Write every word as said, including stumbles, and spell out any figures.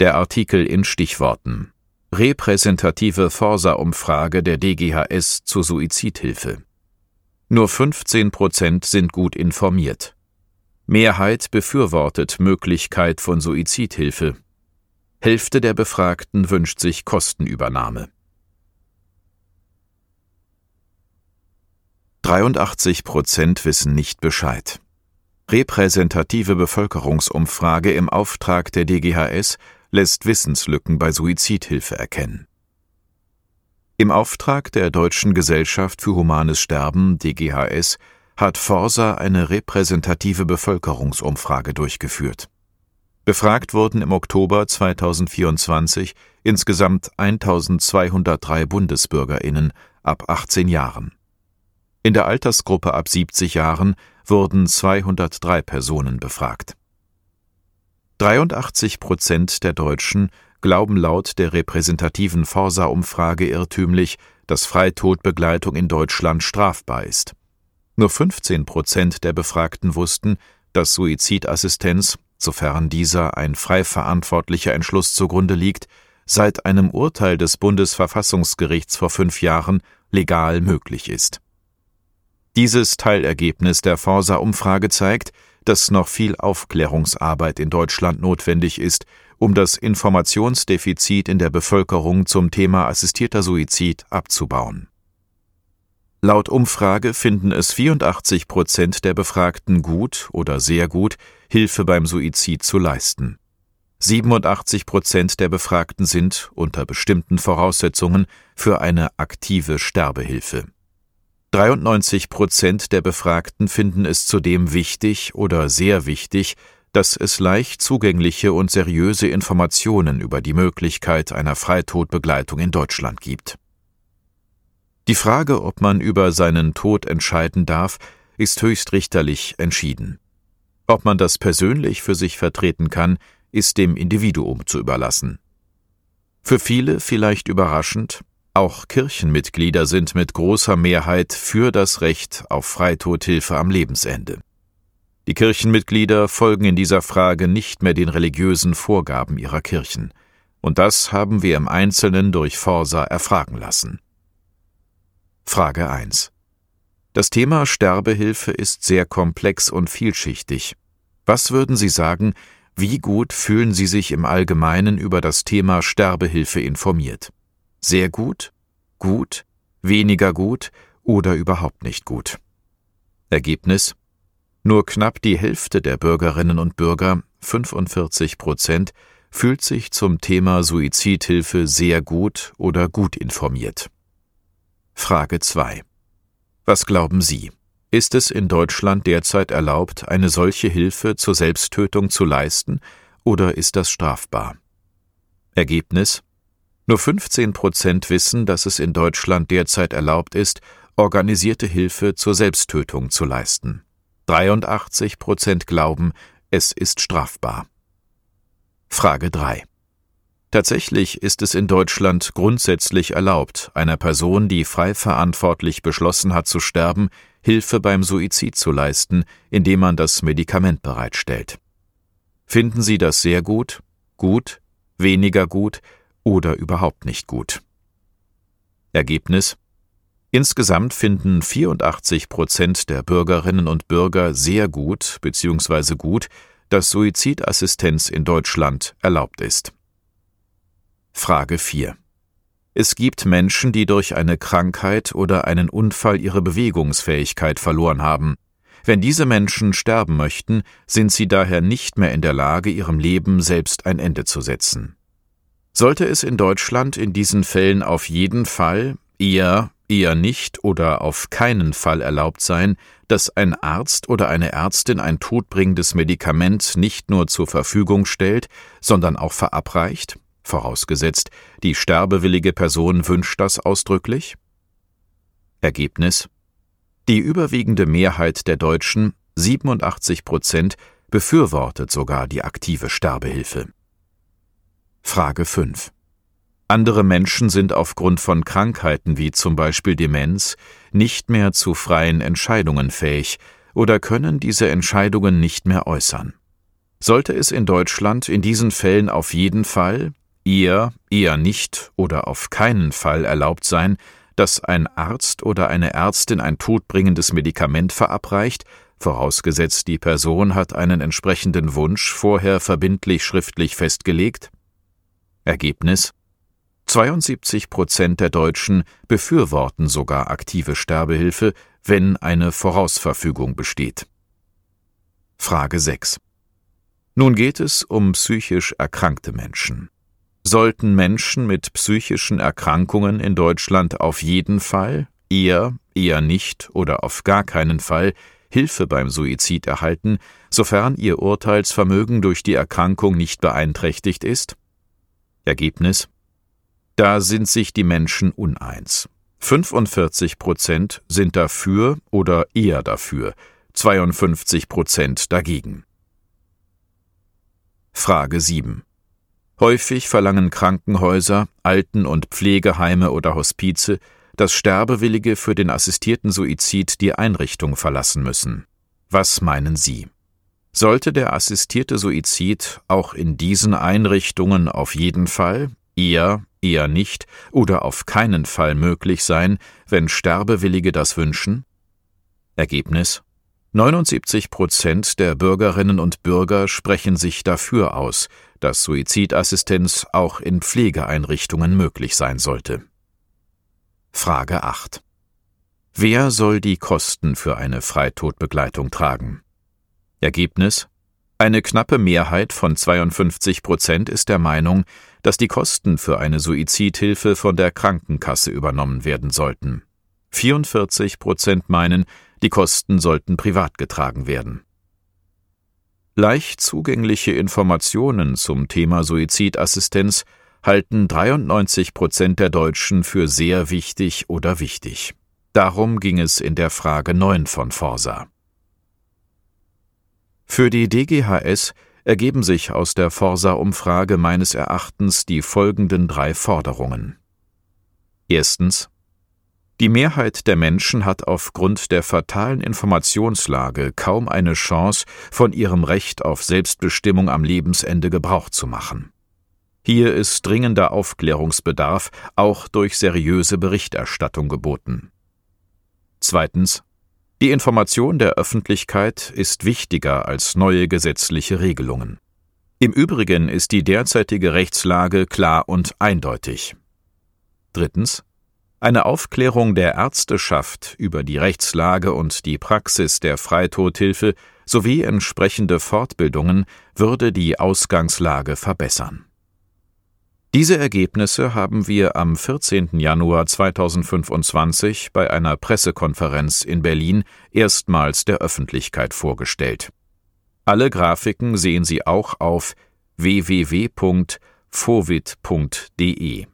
Der Artikel in Stichworten: Repräsentative Forsa-Umfrage der D G H S zur Suizidhilfe. Nur fünfzehn Prozent sind gut informiert. Mehrheit befürwortet Möglichkeit von Suizidhilfe. Hälfte der Befragten wünscht sich Kostenübernahme. dreiundachtzig Prozent wissen nicht Bescheid. Repräsentative Bevölkerungsumfrage im Auftrag der D G H S lässt Wissenslücken bei Suizidhilfe erkennen. Im Auftrag der Deutschen Gesellschaft für Humanes Sterben, D G H S, hat Forsa eine repräsentative Bevölkerungsumfrage durchgeführt. Befragt wurden im Oktober zweitausendvierundzwanzig insgesamt eintausendzweihundertdrei BundesbürgerInnen ab achtzehn Jahren. In der Altersgruppe ab siebzig Jahren wurden zweihundertdrei Personen befragt. dreiundachtzig Prozent der Deutschen glauben laut der repräsentativen Forsa-Umfrage irrtümlich, dass Freitodbegleitung in Deutschland strafbar ist. Nur fünfzehn Prozent der Befragten wussten, dass Suizidassistenz, sofern dieser ein frei verantwortlicher Entschluss zugrunde liegt, seit einem Urteil des Bundesverfassungsgerichts vor fünf Jahren legal möglich ist. Dieses Teilergebnis der Forsa-Umfrage zeigt, dass noch viel Aufklärungsarbeit in Deutschland notwendig ist, um das Informationsdefizit in der Bevölkerung zum Thema assistierter Suizid abzubauen. Laut Umfrage finden es vierundachtzig Prozent der Befragten gut oder sehr gut, Hilfe beim Suizid zu leisten. siebenundachtzig Prozent der Befragten sind, unter bestimmten Voraussetzungen, für eine aktive Sterbehilfe. dreiundneunzig Prozent der Befragten finden es zudem wichtig oder sehr wichtig, dass es leicht zugängliche und seriöse Informationen über die Möglichkeit einer Freitodbegleitung in Deutschland gibt. Die Frage, ob man über seinen Tod entscheiden darf, ist höchstrichterlich entschieden. Ob man das persönlich für sich vertreten kann, ist dem Individuum zu überlassen. Für viele vielleicht überraschend, auch Kirchenmitglieder sind mit großer Mehrheit für das Recht auf Freitodhilfe am Lebensende. Die Kirchenmitglieder folgen in dieser Frage nicht mehr den religiösen Vorgaben ihrer Kirchen. Und das haben wir im Einzelnen durch Forsa erfragen lassen. Frage eins. Das Thema Sterbehilfe ist sehr komplex und vielschichtig. Was würden Sie sagen, wie gut fühlen Sie sich im Allgemeinen über das Thema Sterbehilfe informiert? Sehr gut, gut, weniger gut oder überhaupt nicht gut? Ergebnis: Nur knapp die Hälfte der Bürgerinnen und Bürger, fünfundvierzig Prozent, fühlt sich zum Thema Suizidhilfe sehr gut oder gut informiert. Frage zwei. Was glauben Sie? Ist es in Deutschland derzeit erlaubt, eine solche Hilfe zur Selbsttötung zu leisten, oder ist das strafbar? Ergebnis: Nur fünfzehn Prozent wissen, dass es in Deutschland derzeit erlaubt ist, organisierte Hilfe zur Selbsttötung zu leisten. dreiundachtzig Prozent glauben, es ist strafbar. Frage drei. Tatsächlich ist es in Deutschland grundsätzlich erlaubt, einer Person, die frei verantwortlich beschlossen hat zu sterben, Hilfe beim Suizid zu leisten, indem man das Medikament bereitstellt. Finden Sie das sehr gut, gut, weniger gut oder überhaupt nicht gut? Ergebnis: Insgesamt finden vierundachtzig Prozent der Bürgerinnen und Bürger sehr gut bzw. gut, dass Suizidassistenz in Deutschland erlaubt ist. Frage vier. Es gibt Menschen, die durch eine Krankheit oder einen Unfall ihre Bewegungsfähigkeit verloren haben. Wenn diese Menschen sterben möchten, sind sie daher nicht mehr in der Lage, ihrem Leben selbst ein Ende zu setzen. Sollte es in Deutschland in diesen Fällen auf jeden Fall, eher, eher nicht oder auf keinen Fall erlaubt sein, dass ein Arzt oder eine Ärztin ein todbringendes Medikament nicht nur zur Verfügung stellt, sondern auch verabreicht? Vorausgesetzt, die sterbewillige Person wünscht das ausdrücklich? Ergebnis: Die überwiegende Mehrheit der Deutschen, siebenundachtzig Prozent, befürwortet sogar die aktive Sterbehilfe. Frage fünf. Andere Menschen sind aufgrund von Krankheiten wie zum Beispiel Demenz nicht mehr zu freien Entscheidungen fähig oder können diese Entscheidungen nicht mehr äußern. Sollte es in Deutschland in diesen Fällen auf jeden Fall, eher, eher nicht oder auf keinen Fall erlaubt sein, dass ein Arzt oder eine Ärztin ein todbringendes Medikament verabreicht, vorausgesetzt die Person hat einen entsprechenden Wunsch vorher verbindlich schriftlich festgelegt? Ergebnis: zweiundsiebzig Prozent der Deutschen befürworten sogar aktive Sterbehilfe, wenn eine Vorausverfügung besteht. Frage sechs. Nun geht es um psychisch erkrankte Menschen. Sollten Menschen mit psychischen Erkrankungen in Deutschland auf jeden Fall, eher, eher nicht oder auf gar keinen Fall Hilfe beim Suizid erhalten, sofern ihr Urteilsvermögen durch die Erkrankung nicht beeinträchtigt ist? Ergebnis: Da sind sich die Menschen uneins. fünfundvierzig Prozent sind dafür oder eher dafür, zweiundfünfzig Prozent dagegen. Frage sieben. Häufig verlangen Krankenhäuser, Alten- und Pflegeheime oder Hospize, dass Sterbewillige für den assistierten Suizid die Einrichtung verlassen müssen. Was meinen Sie? Sollte der assistierte Suizid auch in diesen Einrichtungen auf jeden Fall, eher, eher nicht oder auf keinen Fall möglich sein, wenn Sterbewillige das wünschen? Ergebnis: neunundsiebzig Prozent der Bürgerinnen und Bürger sprechen sich dafür aus, dass Suizidassistenz auch in Pflegeeinrichtungen möglich sein sollte. Frage acht. Wer soll die Kosten für eine Freitodbegleitung tragen? Ergebnis: Eine knappe Mehrheit von zweiundfünfzig Prozent ist der Meinung, dass die Kosten für eine Suizidhilfe von der Krankenkasse übernommen werden sollten. vierundvierzig Prozent meinen, die Kosten sollten privat getragen werden. Leicht zugängliche Informationen zum Thema Suizidassistenz halten dreiundneunzig Prozent der Deutschen für sehr wichtig oder wichtig. Darum ging es in der Frage neun von Forsa. Für die D G H S ergeben sich aus der Forsa-Umfrage meines Erachtens die folgenden drei Forderungen. Erstens: Die Mehrheit der Menschen hat aufgrund der fatalen Informationslage kaum eine Chance, von ihrem Recht auf Selbstbestimmung am Lebensende Gebrauch zu machen. Hier ist dringender Aufklärungsbedarf, auch durch seriöse Berichterstattung geboten. Zweitens: Die Information der Öffentlichkeit ist wichtiger als neue gesetzliche Regelungen. Im Übrigen ist die derzeitige Rechtslage klar und eindeutig. Drittens: Eine Aufklärung der Ärzteschaft über die Rechtslage und die Praxis der Freitodhilfe sowie entsprechende Fortbildungen würde die Ausgangslage verbessern. Diese Ergebnisse haben wir am vierzehnten Januar zweitausendfünfundzwanzig bei einer Pressekonferenz in Berlin erstmals der Öffentlichkeit vorgestellt. Alle Grafiken sehen Sie auch auf w w w punkt fovit punkt de.